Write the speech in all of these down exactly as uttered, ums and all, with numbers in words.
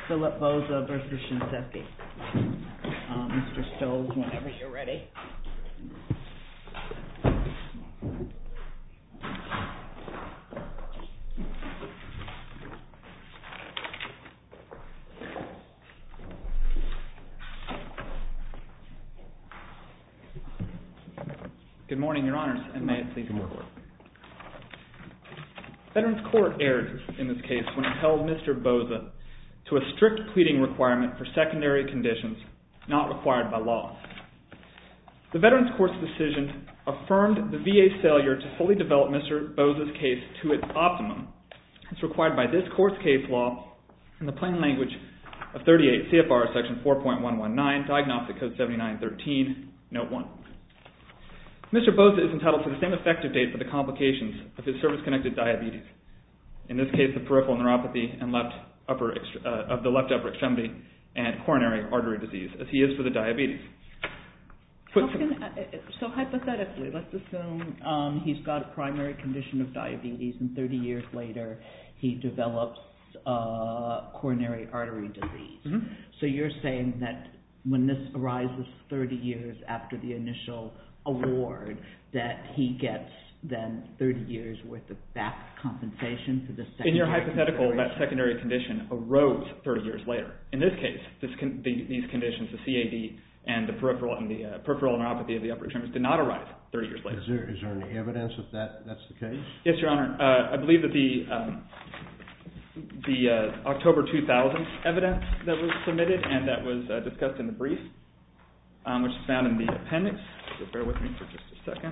Philip Boza versus Shinseki. Um, Mister Stolz, whenever you're ready. Good morning, Your Honors, and may it please the Court. Veterans Court erred in this case when it held Mister Boza to a strict pleading requirement for secondary conditions not required by law. The Veterans Court's decision affirmed the V A's failure to fully develop Mister Boza's case to its optimum as required by this Court's case law in the plain language of thirty-eight C F R Section four point one one nine, Diagnostic Code seventy-nine thirteen, Note one. Mister Boza is entitled to the same effective date for the complications of his service-connected diabetes, in this case the peripheral neuropathy and left upper uh, of the left upper extremity and coronary artery disease, as he is for the diabetes. How can, uh, so hypothetically, let's assume um, he's got a primary condition of diabetes, and thirty years later he develops uh, coronary artery disease. Mm-hmm. So you're saying that when this arises thirty years after the initial award, that he gets then thirty years worth of back compensation for the secondary. In your hypothetical, that secondary condition arose thirty years later. In this case, this con- the, these conditions, the C A D and the peripheral and the uh, peripheral neuropathy of the upper extremities, did not arise thirty years later. Is there is there any evidence that, that that's the case? Yes, Your Honor. Uh, I believe that the um, the uh, October two thousand evidence that was submitted and that was uh, discussed in the brief, um, which is found in the appendix. So bear with me for just a second.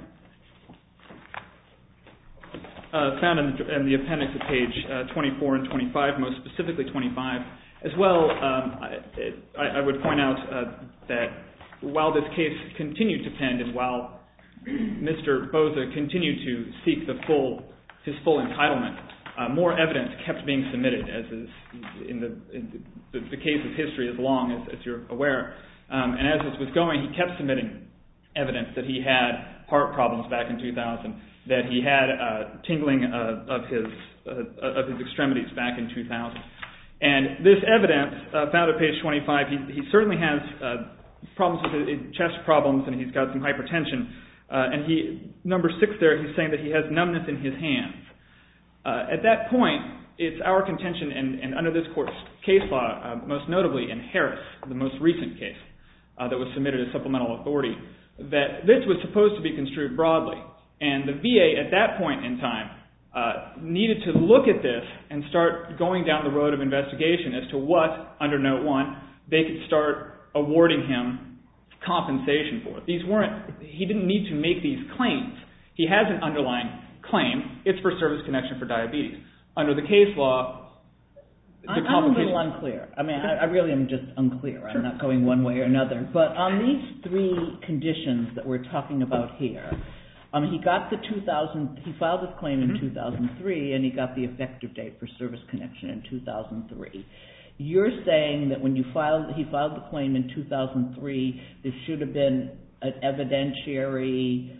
Uh, found in the, in the appendix at page uh, twenty-four and twenty-five, most specifically twenty-five. As well, um, I, it, I, I would point out uh, that while this case continued to pend and while Mister Boza continued to seek the full his full entitlement, uh, more evidence kept being submitted, as is in the in the, the case's history is long, as, as you're aware. Um, and as this was going, he kept submitting evidence that he had heart problems back in two thousand, that he had uh, tingling uh, of his uh, of his extremities back in two thousand. And this evidence, uh, found at page twenty-five, he, he certainly has uh, problems with his chest problems, and he's got some hypertension. Uh, and he, number six there, he's saying that he has numbness in his hands. Uh, at that point, it's our contention, and, and under this court's case law, uh, most notably in Harris, the most recent case uh, that was submitted as supplemental authority, that this was supposed to be construed broadly. And the V A at that point in time uh, needed to look at this and start going down the road of investigation as to what, under Note one, they could start awarding him compensation for. These weren't, he didn't need to make these claims. He has an underlying claim. It's for service connection for diabetes. Under the case law, the I'm a little unclear. I mean, I, I really am just unclear. I'm not going one way or another. But on these three conditions that we're talking about here, um, he got the two thousand, he filed his claim in mm-hmm. two thousand three, and he got the effective date for service connection in two thousand three. You're saying that when you filed, he filed the claim in two thousand three, there should have been an evidentiary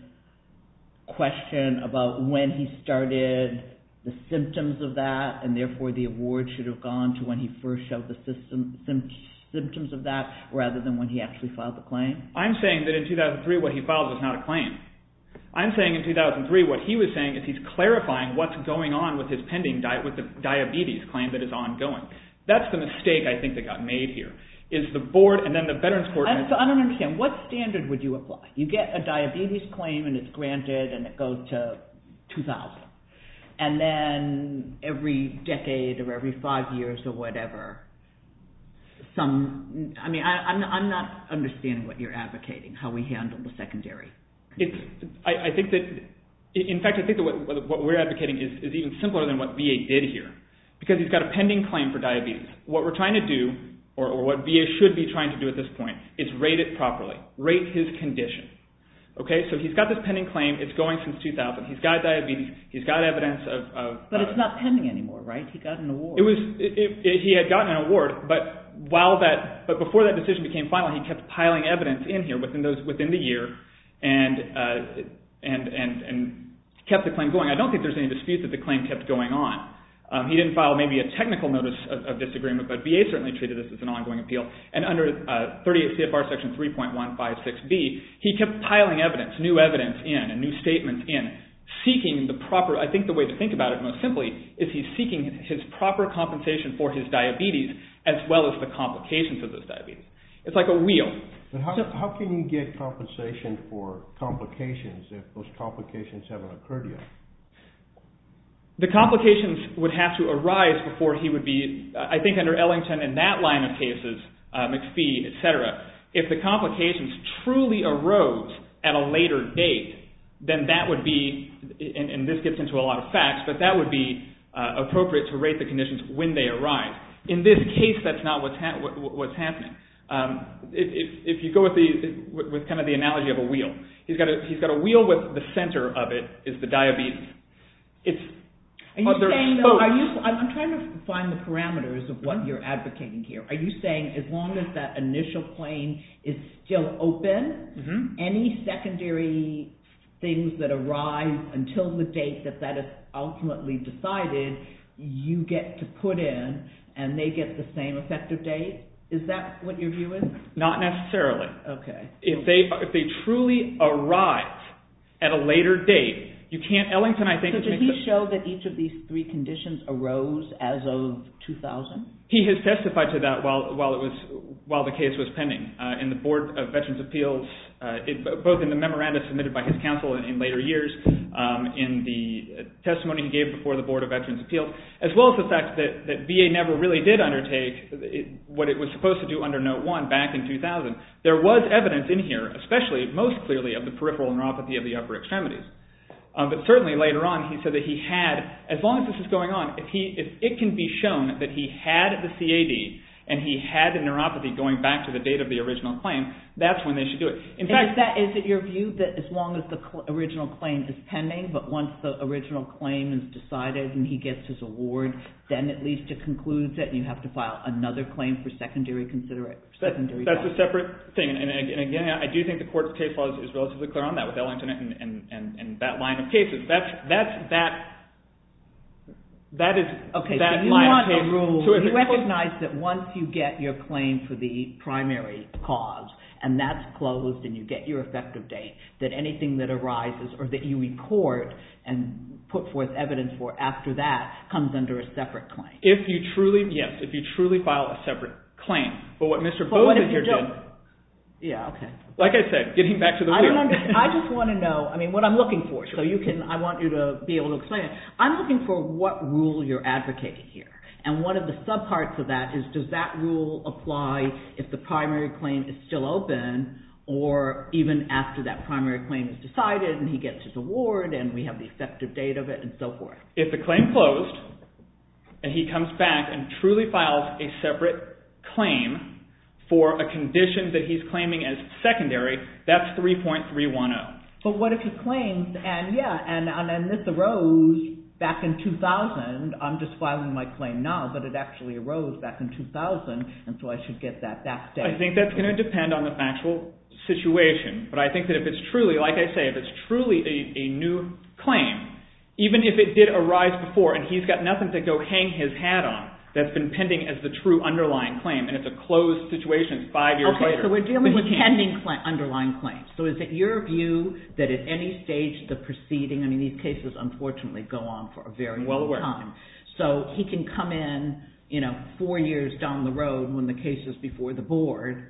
question about when he started the symptoms of that, and therefore the award should have gone to when he first showed the system, sim, symptoms of that, rather than when he actually filed the claim? I'm saying that in two thousand three what he filed was not a claim. I'm saying in two thousand three what he was saying is he's clarifying what's going on with his pending di- with the diabetes claim that is ongoing. That's the mistake I think that got made here, is the board and then the Veterans Court. I, so I don't understand. What standard would you apply? You get a diabetes claim and it's granted and it goes to two thousand. And then every decade or every five years or whatever, some, I mean, I, I'm, not, I'm not understanding what you're advocating, how we handle the secondary. It's, I, I think that, in fact, I think that what, what we're advocating is, is even simpler than what V A did here, because he's got a pending claim for diabetes. What we're trying to do, or, or what V A should be trying to do at this point, is rate it properly, rate his condition. Okay, so he's got this pending claim. It's going since two thousand. He's got diabetes. He's got evidence of. of but uh, it's not pending anymore, right? He got an award. It was. It, it, it, he had gotten an award, but while that, but before that decision became final, he kept piling evidence in here within those within the year, and uh, and and and kept the claim going. I don't think there's any dispute that the claim kept going on. Um, he didn't file maybe a technical notice of, of disagreement, but V A certainly treated this as an ongoing appeal. And under uh, thirty-eight C F R section three point one five six B, he kept piling evidence, new evidence in, and new statements in, seeking the proper, I think the way to think about it most simply is he's seeking his proper compensation for his diabetes as well as the complications of those diabetes. It's like a wheel. But how, so, how can you get compensation for complications if those complications haven't occurred yet? The complications would have to arise before he would be, I think under Ellington and that line of cases, uh, McPhee, et cetera, if the complications truly arose at a later date, then that would be, and, and this gets into a lot of facts, but that would be uh, appropriate to rate the conditions when they arise. In this case, that's not what's, ha- what, what's happening. Um, if, if, if you go with the with, with kind of the analogy of a wheel, he's got a he's got a wheel with the center of it is the diabetes. It's Are you other saying, spokes. though, are you, I'm trying to find the parameters of what you're advocating here. Are you saying as long as that initial claim is still open, mm-hmm. any secondary things that arise until the date that that is ultimately decided, you get to put in and they get the same effective date? Is that what your view is? Not necessarily. Okay. If they if they truly arise at a later date, you can't. Ellington, I think. So did he the, show that each of these three conditions arose as of two thousand? He has testified to that while while it was while the case was pending uh, in the Board of Veterans Appeals, uh, it, both in the memoranda submitted by his counsel in, in later years, um, in the testimony he gave before the Board of Veterans Appeals, as well as the fact that, that V A never really did undertake it, what it was supposed to do under Note one back in two thousand. There was evidence in here, especially most clearly of the peripheral neuropathy of the upper extremities. Um, but certainly later on, he said that he had, as long as this is going on, if he, if it can be shown that he had the C A D and he had the neuropathy going back to the date of the original claim, that's when they should do it. In and fact, is, that, is it your view that as long as the cl- original claim is pending, but once the original claim is decided and he gets his award, then at least it concludes that you have to file another claim for secondary consideration? Secondary that, that's a separate thing. And, and, and again, I do think the court's case law is, is relatively clear on that with Ellington and, and, and, and that line of cases. That's that's that. That is okay. that so you line want of cases. a rule. So you recognize that once you get your claim for the primary cause and that's closed and you get your effective date, that anything that arises or that you report and put forth evidence for after that comes under a separate claim. If you truly, yes, if you truly file a separate claim. But what Mister But what Bose if here you don't? did. Yeah, okay. Like I said, getting back to the I wheel. don't understand. I just want to know, I mean, what I'm looking for, so you can, I want you to be able to explain it. I'm looking for what rule you're advocating here. And one of the subparts of that is, does that rule apply if the primary claim is still open or even after that primary claim is decided and he gets his award and we have the effective date of it and so forth? If the claim closed and he comes back and truly files a separate claim for a condition that he's claiming as secondary, that's three point three one zero. But what if he claims, and yeah, and, and, and this arose back in two thousand, I'm just filing my claim now, but it actually arose back in two thousand, and so I should get that back date. I think that's going to depend on the factual situation, but I think that if it's truly, like I say, if it's truly a, a new claim, even if it did arise before and he's got nothing to go hang his hat on, that's been pending as the true underlying claim, and it's a closed situation five years okay, later. Okay, so we're dealing with pending cl- underlying claims. So is it your view that at any stage the proceeding, I mean, these cases unfortunately go on for a very well long aware. time. So he can come in, you know, four years down the road when the case is before the board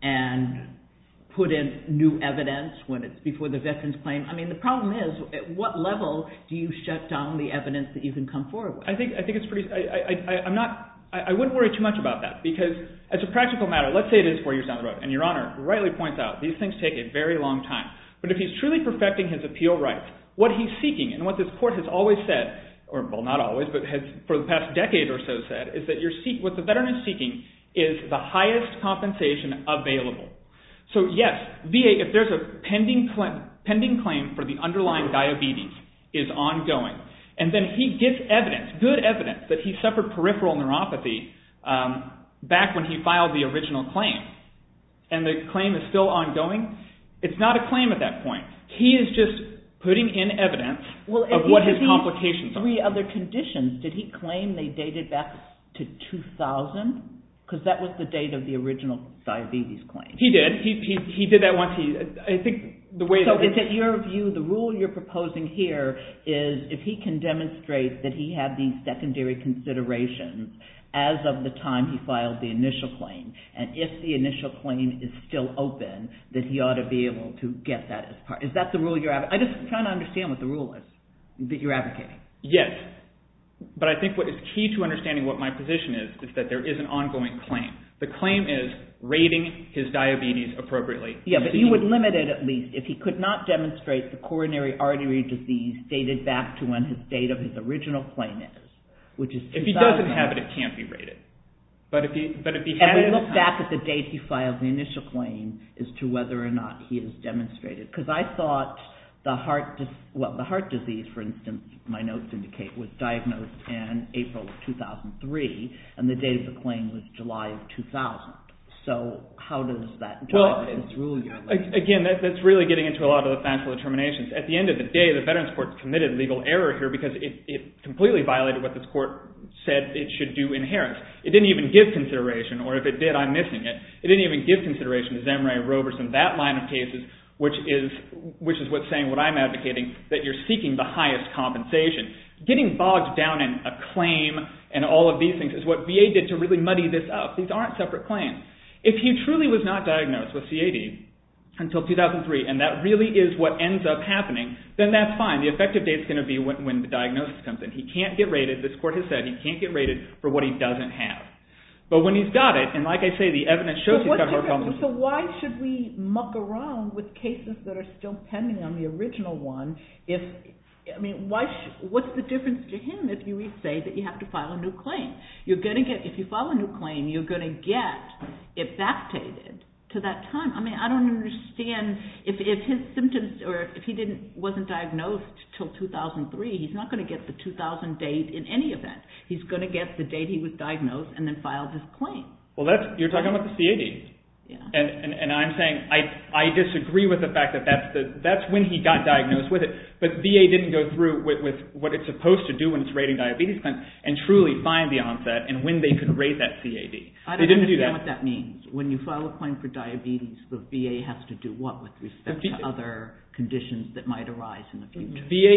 and put in new evidence when it's before the veterans claim. I mean, the problem is, at what level do you shut down the evidence that you can come forward with? I think I think it's pretty. I, I, I, I'm not. I, I wouldn't worry too much about that because, as a practical matter, let's say it is four years down the road, and Your Honor rightly points out these things take a very long time. But if he's truly perfecting his appeal rights, what he's seeking, and what this court has always said, or well, not always, but has for the past decade or so said, is that you're seek, what the veteran is seeking is the highest compensation available. So yes, V A, if there's a pending claim, pending claim for the underlying diabetes is ongoing, and then he gets evidence, good evidence, that he suffered peripheral neuropathy um, back when he filed the original claim, and the claim is still ongoing, it's not a claim at that point. He is just putting in evidence well, of what his complications are. Three other conditions, did he claim they dated back to two thousand? Because that was the date of the original diabetes claim. He did. He he he did that once. He I think the way. So that is it your view, the rule you're proposing here is if he can demonstrate that he had these secondary considerations as of the time he filed the initial claim, and if the initial claim is still open, that he ought to be able to get that as part. Is that the rule you're advocating? I'm just trying to understand what the rule is that you're advocating. Yes. But I think what is key to understanding what my position is, is that there is an ongoing claim. The claim is rating his diabetes appropriately. Yeah, but you would limit it at least if he could not demonstrate the coronary artery disease dated back to when his date of his original claim is, which is two thousand. If he doesn't have it, it can't be rated. But if he, but if he had and we it look at back at the date he filed the initial claim as to whether or not he has demonstrated. Because I thought the heart, dis- well, the heart disease, for instance, my notes indicate, was diagnosed in April of two thousand three, and the date of the claim was July of two thousand. So how does that jive well, with this rule you're again, that, that's really getting into a lot of the factual determinations. At the end of the day, the Veterans Court committed legal error here because it, it completely violated what this court said it should do in Harris. It didn't even give consideration, or if it did, I'm missing it. It didn't even give consideration to Zemre, Roberson, that line of cases, which is which is what's saying what I'm advocating, that you're seeking the highest compensation. Getting bogged down in a claim and all of these things is what V A did to really muddy this up. These aren't separate claims. If he truly was not diagnosed with C A D until two thousand three, and that really is what ends up happening, then that's fine. The effective date is going to be when, when the diagnosis comes in. He can't get rated. This court has said he can't get rated for what he doesn't have. But when he's got it, and like I say, the evidence shows so he's got heart problems. So why should we muck around with cases that are still pending on the original one if... I mean, why? Sh- what's the difference to him if you say that you have to file a new claim? You're going to get, if you file a new claim, you're going to get it backdated to that time. I mean, I don't understand if if his symptoms, or if he didn't wasn't diagnosed till two thousand three, he's not going to get the two thousand date in any event. He's going to get the date he was diagnosed and then filed his claim. Well, that's you're talking about the C A D. Yeah. And, and and I'm saying I I disagree with the fact that that's the that's when he got diagnosed with it. But V A didn't go through with, with what it's supposed to do when it's rating diabetes claims and truly find the onset and when they could rate that C A D. I don't they didn't understand do that. what that means. When you file a claim for diabetes, the V A has to do what with respect V- to other conditions that might arise in the future? V A,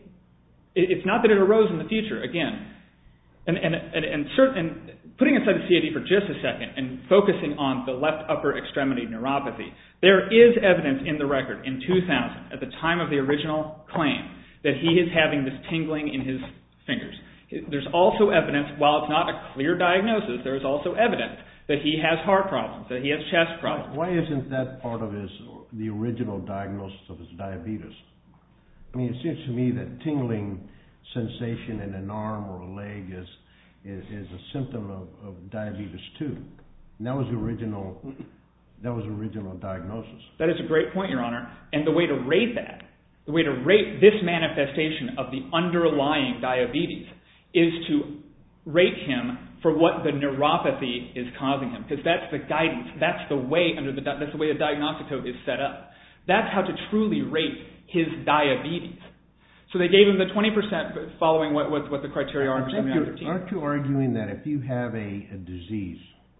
it's not that it arose in the future. Again, and and and and, certain, and putting aside the C A D for just a second and focusing on the left upper extremity neuropathy, there is evidence in the record in two thousand, at the time of the original claim, that he is having this tingling in his fingers. There's also evidence, while it's not a clear diagnosis, there is also evidence that he has heart problems, that he has chest problems. Why, why isn't that part of his the original diagnosis of his diabetes? I mean, it seems to me that tingling sensation in an arm or a leg is is, is a symptom of, of diabetes too. And that was the original that was the original diagnosis. That is a great point, Your Honor. And the way to rate that, the way to rate this manifestation of the underlying diabetes is to rate him for what the neuropathy is causing him, because that's the guidance, that's the way under the that's the way the diagnostic code is set up. That's how to truly rate his diabetes. So they gave him the twenty percent following what, what, what the criteria are. Aren't you arguing that if you have a, a disease,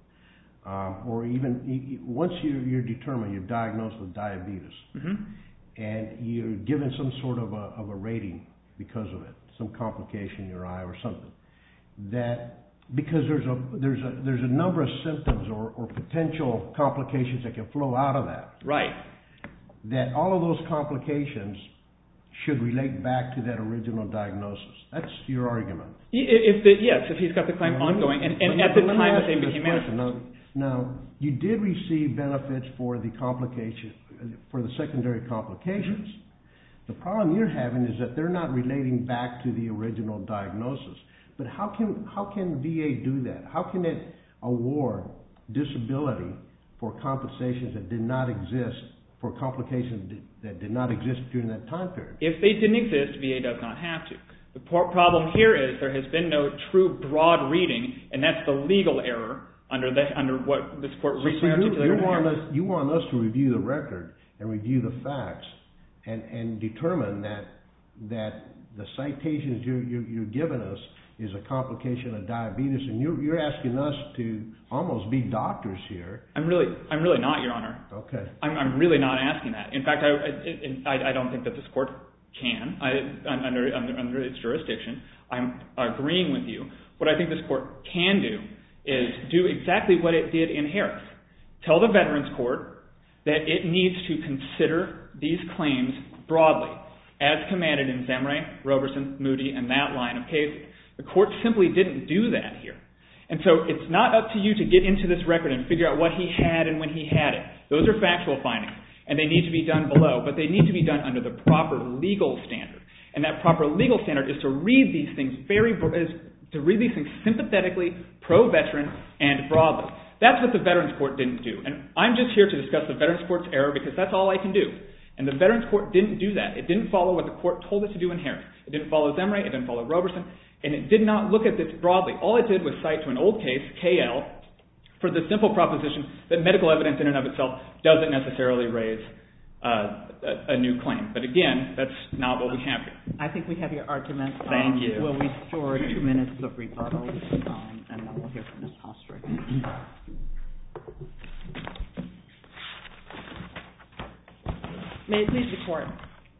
um, or even once you, you're determined, you're diagnosed with diabetes, mm-hmm. and you're given some sort of a, of a rating because of it, some complication in your eye or something, that because there's a there's a there's a number of symptoms or, or potential complications that can flow out of that. Right. That all of those complications should relate back to that original diagnosis. That's your argument. If the, yes, if he's got the claim well, ongoing, me, and, and me, at the time that they became question. Now, now, you did receive benefits for the complication, for the secondary complications. Mm-hmm. The problem you're having is that they're not relating back to the original diagnosis. But how can how can V A do that? How can it award disability for compensations that did not exist, for complications that did not exist during that time period? If they didn't exist, V A does not have to. The problem here is there has been no true broad reading, and that's the legal error under the under what this court recently so you, articulated. You want us you want us to review the record and review the facts and, and determine that that the citations you, you, you're giving us is a complication of diabetes, and you're, you're asking us to almost be doctors here. I'm really, I'm really not, Your Honor. Okay. I'm, I'm really not asking that. In fact, I, I, I don't think that this court can, I, under, under, under its jurisdiction. I'm agreeing with you. What I think this court can do is do exactly what it did in Harris. Tell the Veterans Court that it needs to consider these claims broadly, as commanded in Zemre, Roberson, Moody, and that line of cases. The court simply didn't do that here. And so it's not up to you to get into this record and figure out what he had and when he had it. Those are factual findings, and they need to be done below, but they need to be done under the proper legal standard. And that proper legal standard is to read these things very, to read these things sympathetically, pro-veteran, and broadly. That's what the Veterans Court didn't do. And I'm just here to discuss the Veterans Court's error because that's all I can do. And the Veterans Court didn't do that. It didn't follow what the court told it to do in Harris. It didn't follow Zemre. It didn't follow Roberson. And it did not look at this broadly. All it did was cite to an old case, K L, for the simple proposition that medical evidence in and of itself doesn't necessarily raise uh, a, a new claim. But again, that's not what we have here. I think we have your argument. Thank um, you. We'll restore two minutes of rebuttal, um, and then we'll hear from Miz Hostry. May it please the Court.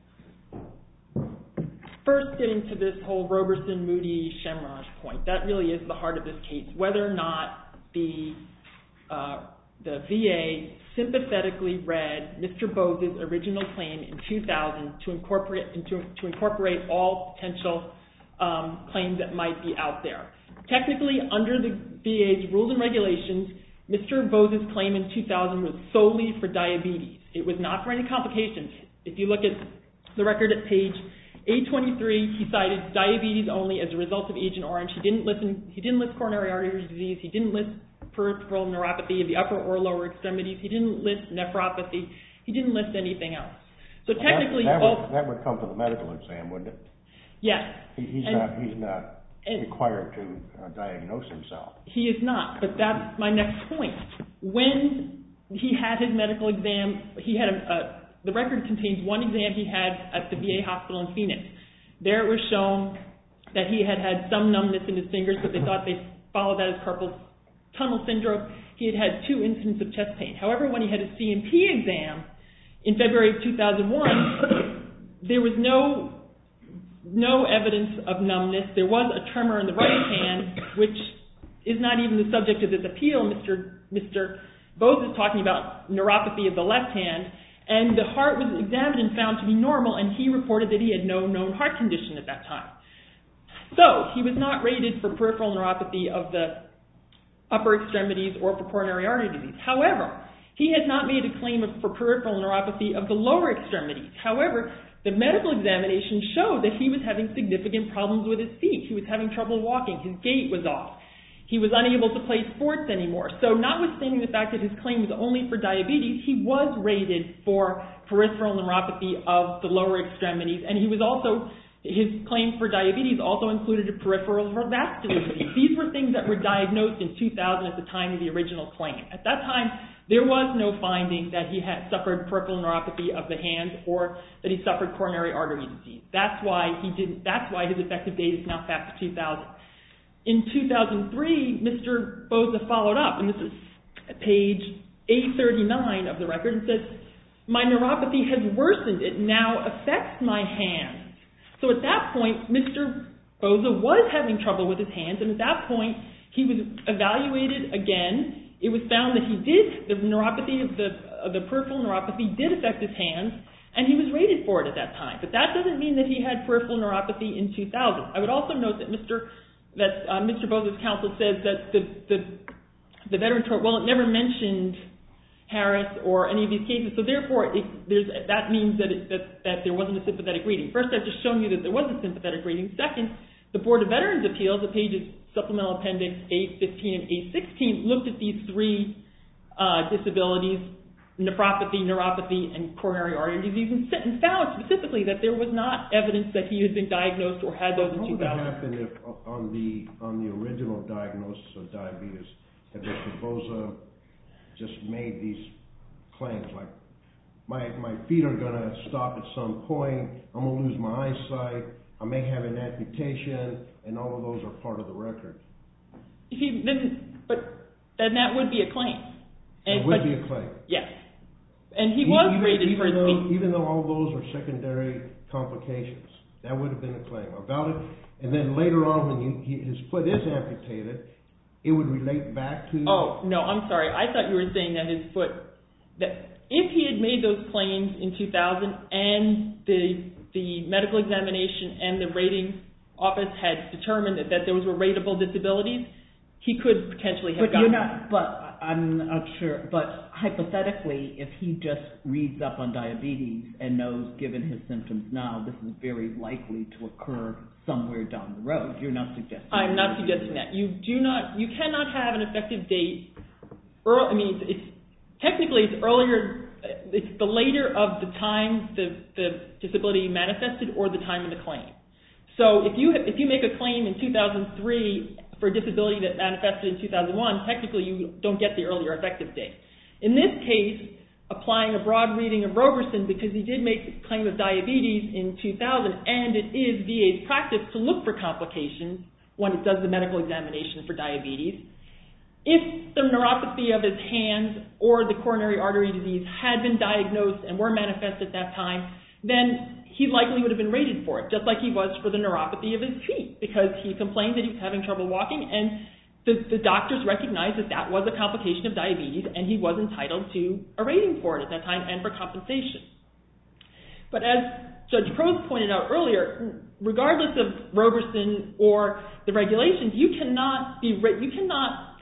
First, getting to this whole Roberson, Moody, Shemraj point, that really is the heart of this case. Whether or not the uh, the V A sympathetically read Mister Bose's original claim in two thousand to incorporate into, to incorporate all potential um, claims that might be out there. Technically, under the V A's rules and regulations, Mister Bose's claim in two thousand was solely for diabetes. It was not for any complications. If you look at the record at page eight twenty-three, he cited diabetes only as a result of Agent Orange. He didn't listen. He didn't list coronary artery disease. He didn't list peripheral neuropathy of the upper or lower extremities. He didn't list nephropathy. He didn't list anything else. So well, technically, that, that, all, would, that would come from the medical exam, wouldn't it? Yes. He, he's and, not. He's not and, required to uh, diagnose himself. He is not. But that's my next point. When he had his medical exam, he had a, a the record contains one exam he had at the V A hospital in Phoenix. There it was shown that he had had some numbness in his fingers, but they thought they followed that as carpal tunnel syndrome. He had had two incidents of chest pain. However, when he had his C M P exam in February of two thousand one, there was no no evidence of numbness. There was a tremor in the right hand, which is not even the subject of this appeal. Mister Mister Bose is talking about neuropathy of the left hand, and the heart was examined and found to be normal, and he reported that he had no known heart condition at that time. So he was not rated for peripheral neuropathy of the upper extremities or for coronary artery disease. However, he had not made a claim of, for peripheral neuropathy of the lower extremities. However, the medical examination showed that he was having significant problems with his feet. He was having trouble walking. His gait was off. He was unable to play sports anymore. So notwithstanding the fact that his claim was only for diabetes, he was rated for peripheral neuropathy of the lower extremities, and he was also, his claim for diabetes also included a peripheral vascular disease. These were things that were diagnosed in two thousand at the time of the original claim. At that time, there was no finding that he had suffered peripheral neuropathy of the hands or that he suffered coronary artery disease. That's why he didn't, that's why his effective date is now back to two thousand. In two thousand three, Mister Bose followed up, and this is at page eight thirty-nine of the record, and says, my neuropathy has worsened. It now affects my hands. So at that point, Mister Bose was having trouble with his hands, and at that point, he was evaluated again. It was found that he did, the neuropathy of the, of the peripheral neuropathy did affect his hands, and he was rated for it at that time. But that doesn't mean that he had peripheral neuropathy in two thousand. I would also note that Mister that uh, Mister Bose's counsel says that the, the the Veterans Court, well, it never mentioned Harris or any of these cases, so therefore it, there's, that means that, it, that that there wasn't a sympathetic reading. First, I've just shown you that there was a sympathetic reading. Second, the Board of Veterans Appeals, at pages Supplemental Appendix eight fifteen and eight sixteen, looked at these three uh, disabilities, nephropathy, neuropathy, and coronary artery disease, and found specifically that there was not evidence that he had been diagnosed or had those in two thousand. What would happen if on the on the original diagnosis of diabetes, had Mister Bose just made these claims like my, my feet are going to stop at some point, I'm going to lose my eyesight, I may have an amputation, and all of those are part of the record. If he, then, but then that would be a claim. And, it would but, be a claim. Yes. And he was even, rated even for his though, feet. Even though all those are secondary complications, that would have been a claim. About it, and then later on when you, he, his foot is amputated, it would relate back to... Oh, no, I'm sorry. I thought you were saying that his foot... that if he had made those claims in two thousand and the the medical examination and the rating office had determined that, that those were rateable disabilities, he could potentially have but gotten... You're not, but I'm not sure. But hypothetically, if he just reads up on diabetes and knows, given his symptoms now, this is very likely to occur somewhere down the road, you're not suggesting... I'm not suggesting that. You do not... You cannot have an effective date... Early, I mean, it's technically it's earlier... It's the later of the time the, the disability manifested or the time of the claim. So if you if you make a claim in two thousand three for a disability that manifested in two thousand one, technically you don't get the earlier effective date. In this case, applying a broad reading of Roberson, because he did make a claim of diabetes in two thousand, and it is V A's practice to look for complications when it does the medical examination for diabetes. If the neuropathy of his hands or the coronary artery disease had been diagnosed and were manifest at that time, then he likely would have been rated for it, just like he was for the neuropathy of his feet, because he complained that he was having trouble walking, and the, the doctors recognized that that was a complication of diabetes, and he was entitled to a rating for it at that time and for compensation. But as Judge Prost pointed out earlier, regardless of Roberson or the regulations, you cannot be you cannot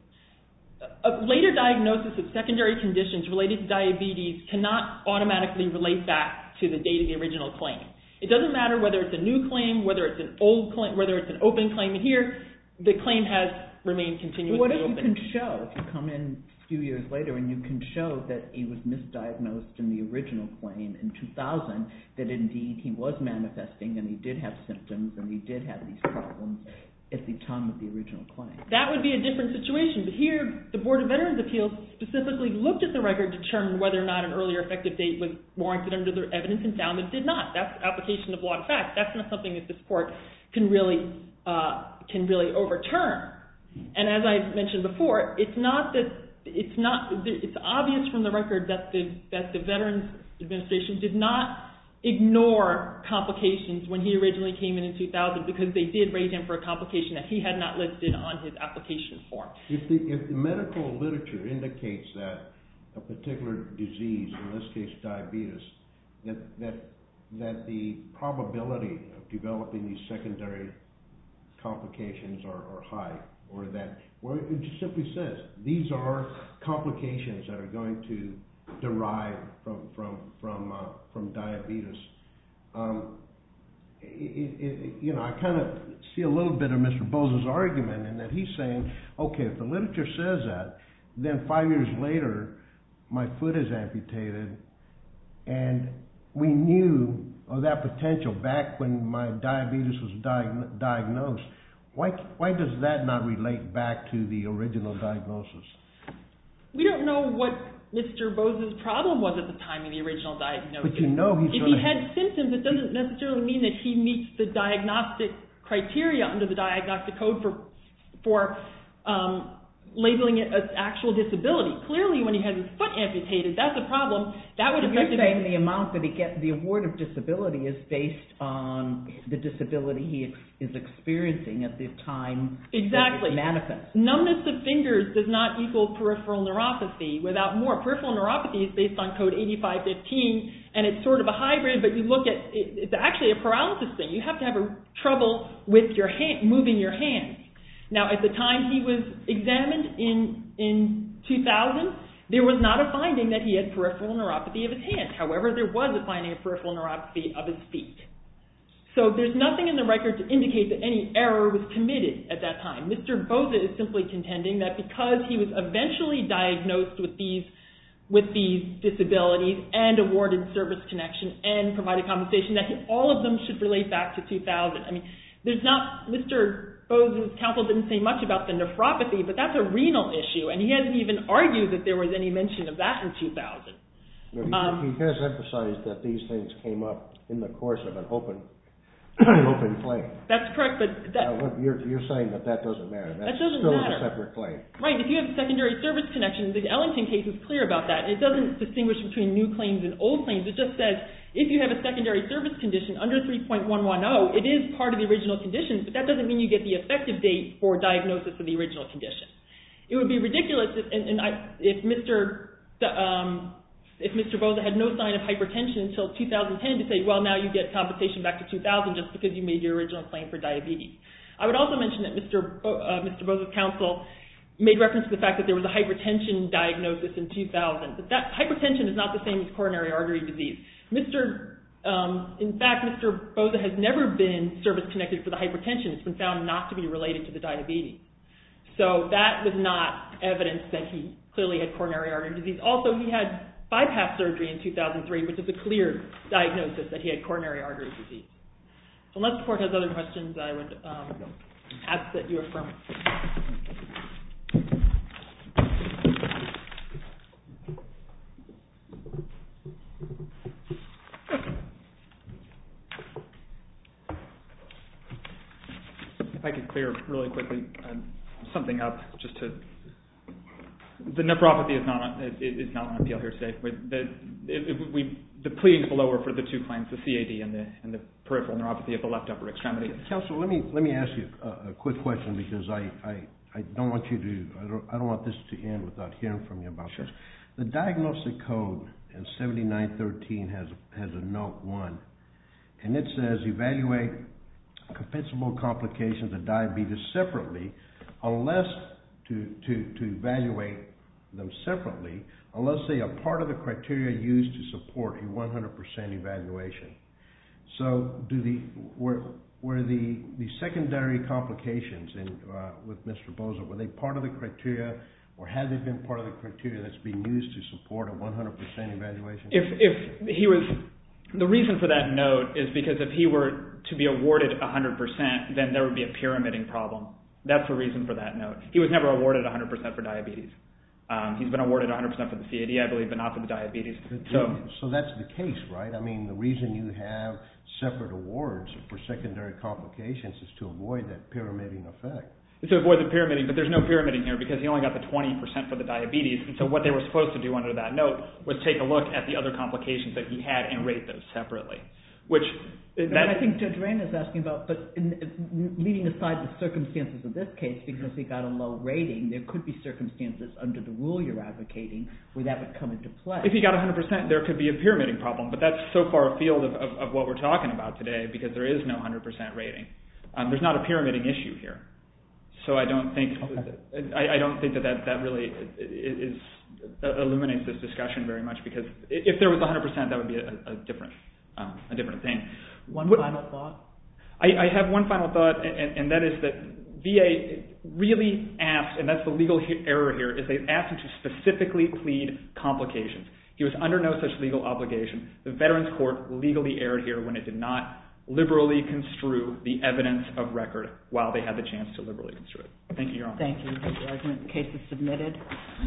a later diagnosis of secondary conditions related to diabetes cannot automatically relate back to the date of the original claim. It doesn't matter whether it's a new claim, whether it's an old claim, whether it's an open claim. And here, the claim has remained continuously open. What if open. you can show, if you come in a few years later and you can show that he was misdiagnosed in the original claim in two thousand, that indeed he was manifesting and he did have symptoms and he did have these problems at the time of the original claim? That would be a different situation. But here, the Board of Veterans' Appeals specifically looked at the record to determine whether or not an earlier effective date was warranted under the evidence and found that it did not. That's application of law to fact. That's not something that this court can really uh, can really overturn. And as I mentioned before, it's not that it's not it's obvious from the record that the that the Veterans Administration did not ignore complications when he originally came in in two thousand, because they did rate him for a complication that he had not listed on his application form. If the, if the medical literature indicates that a particular disease, in this case diabetes, that that that the probability of developing these secondary complications are, are high, or that, well, it just simply says these are complications that are going to derive from from from uh, from diabetes. Um, it, it, you know, I kind of see a little bit of Mister Bose's argument in that he's saying, okay, if the literature says that, then five years later, my foot is amputated, and we knew of that potential back when my diabetes was diag- diagnosed. Why why does that not relate back to the original diagnosis? We don't know what Mister Bose's problem was at the time of the original diagnosis. But you know he's If gonna... he had symptoms, it doesn't necessarily mean that he meets the diagnostic criteria under the diagnostic code for for um, labeling it as actual disability. Clearly, when he has his foot amputated, that's a problem. That would affect... You're saying the amount that he gets, the award of disability is based on the disability he ex- is experiencing at the time exactly. that it manifests. Numbness of fingers does not equal peripheral neuropathy. Without more, peripheral neuropathy is based on code eighty-five fifteen, and it's sort of a hybrid, but you look at it, it's actually a paralysis thing. You have to have a trouble with your hand, moving your hands. Now, at the time he was examined in in two thousand, there was not a finding that he had peripheral neuropathy of his hands. However, there was a finding of peripheral neuropathy of his feet. So there's nothing in the record to indicate that any error was committed at that time. Mister Bose is simply contending that because he was eventually diagnosed with these with these disabilities and awarded service connection and provided compensation, that he, all of them should relate back to two thousand. I mean, there's not... Mister Bose's counsel didn't say much about the nephropathy, but that's a renal issue, and he hasn't even argued that there was any mention of that in two thousand. But he, Um, he has emphasized that these things came up in the course of an open, an open claim. That's correct, but that, Now, what you're, you're saying that that doesn't matter. That's That doesn't still matter. a separate claim. right, if you have a secondary service connection, the Ellington case is clear about that. It doesn't distinguish between new claims and old claims. It just says if you have a secondary service condition under three point one ten, it is part of the original condition, but that doesn't mean you get the effective date for diagnosis of the original condition. It would be ridiculous if, and, and I, if Mister Um, if Mister Boza had no sign of hypertension until two thousand ten to say, well, now you get compensation back to two thousand just because you made your original claim for diabetes. I would also mention that Mister Bo, uh, Mister Boza's counsel made reference to the fact that there was a hypertension diagnosis in two thousand. But that hypertension is not the same as coronary artery disease. Mister Um, in fact, Mister Boza has never been service-connected for the hypertension. It's been found not to be related to the diabetes. So that was not evidence that he clearly had coronary artery disease. Also, he had bypass surgery in two thousand three, which is a clear diagnosis that he had coronary artery disease. So unless the court has other questions, I would um, ask that you affirm. If I could clear really quickly uh, something up, just to the nephropathy is not on, it, it is not on appeal here today. With the it, it, we the pleadings below were for the two claims, the C A D and the and the peripheral neuropathy of the left upper extremity. Counsel, let me let me ask you a, a quick question because I, I, I don't want you to I don't I don't want this to end without hearing from you about Sure. this. The diagnostic code in seventy-nine thirteen has has a note one, and it says evaluate compensable complications of diabetes separately, unless to to to evaluate them separately, unless they are part of the criteria used to support a one hundred percent evaluation. So, do the were were the the secondary complications in uh, with Mister Boza, were they part of the criteria, or have they been part of the criteria that's being used to support a one hundred percent evaluation? If if he was, the reason for that note is because if he were to be awarded one hundred percent, then there would be a pyramiding problem. That's the reason for that note. He was never awarded one hundred percent for diabetes. Um, he's been awarded one hundred percent for the C A D, I believe, but not for the diabetes. So, so that's the case, right? I mean, the reason you have separate awards for secondary complications is to avoid that pyramiding effect. to avoid the pyramiding, but there's no pyramiding here because he only got the twenty percent for the diabetes. And so what they were supposed to do under that note was take a look at the other complications that he had and rate those separately. Which But that, I think Judge Rand is asking about, but in, in, leaving aside the circumstances of this case, because he got a low rating, there could be circumstances under the rule you're advocating where that would come into play. if he got one hundred percent, there could be a pyramiding problem, but that's so far afield of, of, of what we're talking about today because there is no one hundred percent rating. Um, there's not a pyramiding issue here. So I don't think Okay. I, I don't think that that, that really is, illuminates this discussion very much because if there was one hundred percent, that would be a, a different um, a different thing. One what, final thought? I, I have one final thought, and, and that is that V A really asked, and that's the legal he- error here, is they asked him to specifically plead complications. He was under no such legal obligation. The Veterans Court legally erred here when it did not liberally construe the evidence of record while they had the chance to liberally construe it. Thank you, Your Honor. Thank you. The argument case is submitted.